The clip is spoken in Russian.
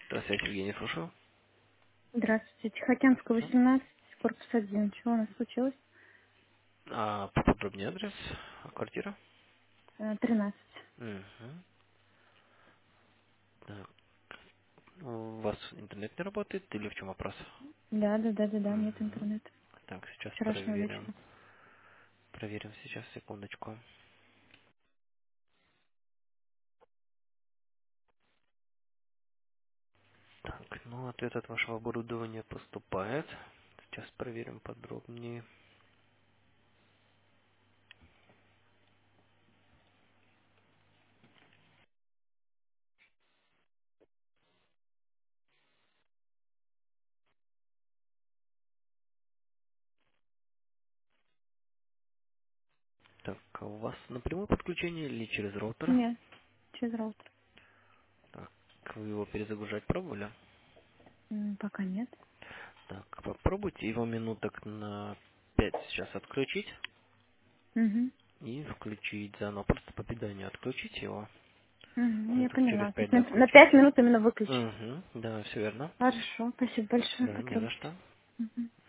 Здравствуйте, Евгений, слушаю. Здравствуйте. Тихоокеанская, Мгм. 18, корпус 1. Чего у нас случилось? А поподробнее адрес, квартира? 13. Угу. Так. У вас интернет не работает или в чем вопрос? Да, нет Угу. интернета. Так, сейчас Вчерашнего проверим. вечера. Проверим сейчас, секундочку. Так, ну ответ от вашего оборудования поступает. Сейчас проверим подробнее. Так, а у вас напрямую подключение или через роутер? Нет, через роутер. Так, вы его перезагружать пробовали? Пока нет. Так, попробуйте его минуток на 5 сейчас отключить. Угу. И включить заново. Просто по питанию отключить его. Угу, я Минуток через поняла. То 5 есть на включить. 5 минут именно выключить. Угу, да, все верно. Хорошо, спасибо большое, Да, не за попробуйте. что. Мгм.